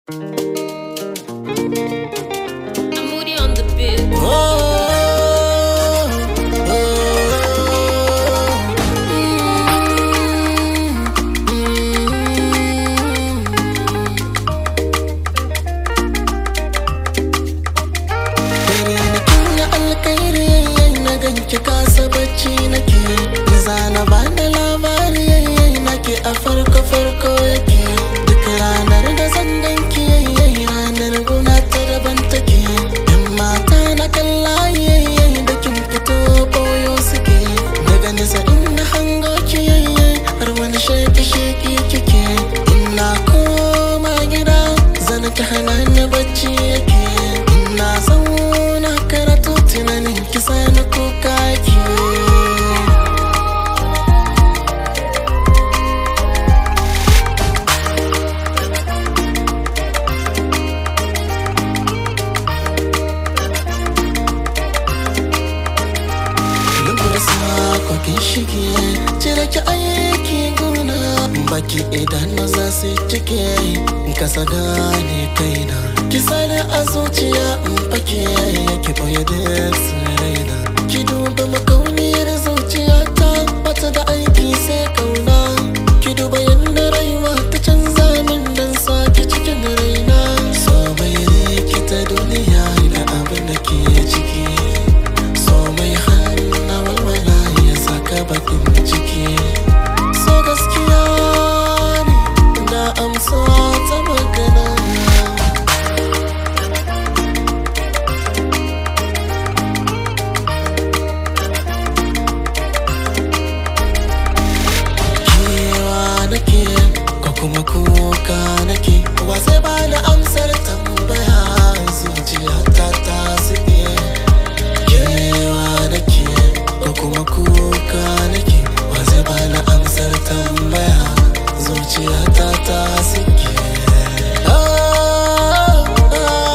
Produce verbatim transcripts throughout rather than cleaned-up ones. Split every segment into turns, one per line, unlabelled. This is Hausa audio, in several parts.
Moody on the beat.
Oh, oh, mm, mm. Alkairi na ganki kasa bacci nake, zana bani labari nake a farko farko yake. Duk ranar da zan ganki ranar guna ta daban take. Yan mata na kalla da kin fito boyo suke, daga nisa ina hango ki har wani sheki sheki kike. Ina koma gida zan ki hana ni bacci yake. Ina zauna karatu tunanin ki sani kuka ki. Kwakin shige cire ki aiki gona, baki idan za su cike kasa gane kaina. Ki sani a zuciya in fake ki boye da raina. Ki duba makauniyar zuciya ta bata da aiki sai kauna. Ki duba yadda rayuwa ta canza min dan sake cikin raina. So mai rikita duniya da abin da ke ciki, so mai hana walwala ya saka bakin ciki. So gaskiya ne da amsa ta magana. Kewa nake ko kuma kuka nake, wa zai bani amsar tambaya zuciyata ta suke. Kewa nake ko kuma kuka nake, wa zai bani amsar tambaya zuciyata ta suke. Ah, ah,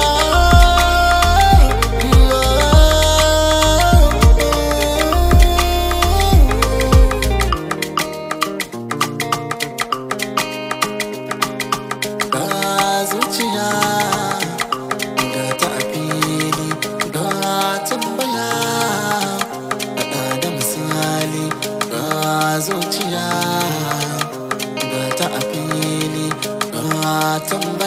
ah, ah, zuciya ga ta a fili, ga tambaya faɗa da misali. Ga zuciya ga ta a fili, ga tambaya